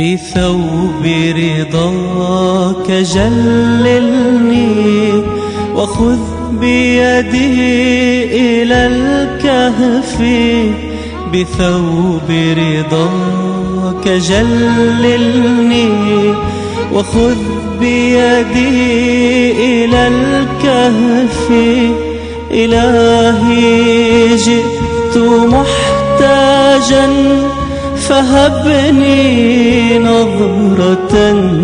بثوب رضاك جللني وخذ بيدي إلى الكهف. بثوب رضاك جللني وخذ بيدي إلى الكهف. إلهي جئت محتاجا فهبني نظرة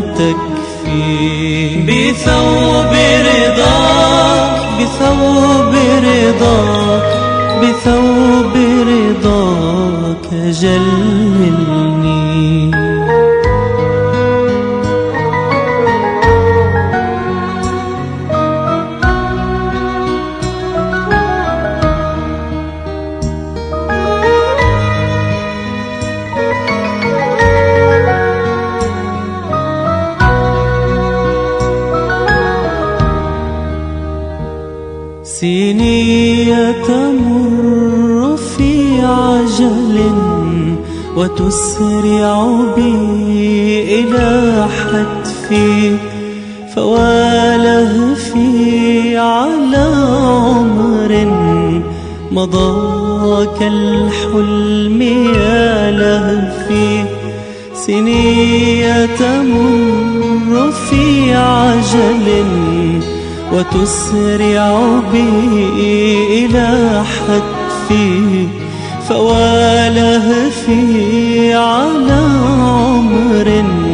تكفي. بثوب رضاك بثوب رضاك بثوب رضاك جللني. سني تمر في عجل وتسرع بي إلى حتفي. فوالهفي على عمر مضى كالحلم يا لهفي. سني تمر في عجل وتسرع بي إلى حتفي. فوالهفي على عمر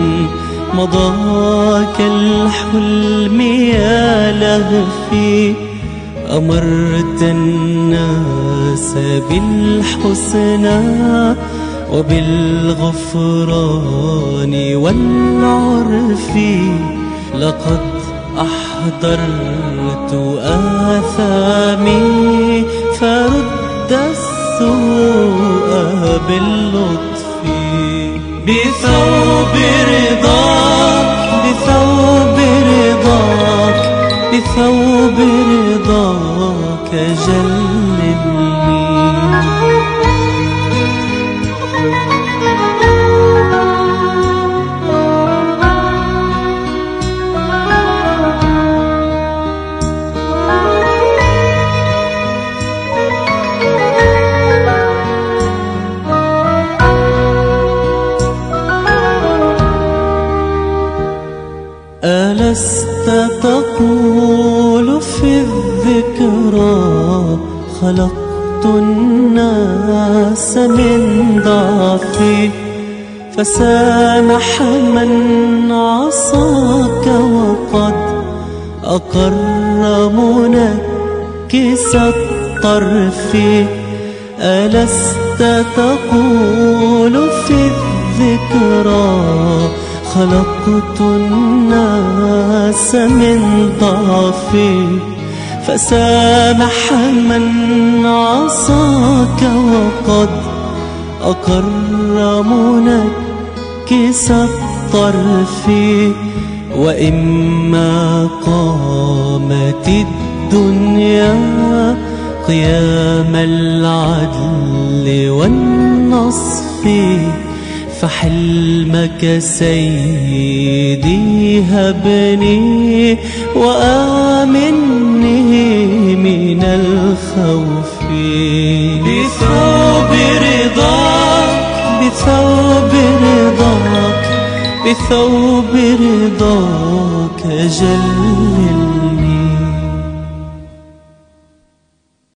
مضى كالحلم يا لهفي. أمرت الناس بالحسنى وبالغفران والعرف. لقد أحضرت آثامي فرد السوء باللطف. بثوب رضاك بثوب رضاك بثوب رضاك جللني. ألست تقول في الذكرى خلقت الناس من ضعفي. فسامح من عصاك وقد أقر منكس الطرف. ألست تقول في الذكرى خلقت الناس من ضعفي. فسامح من عصاك وقد أقر منكس الطرف. وإما قامت الدنيا قيام العدل والنصف. فحلمك سيدي هبني وآمني من الخوف. بثوب رضاك بثوب رضاك بثوب رضاك جللني.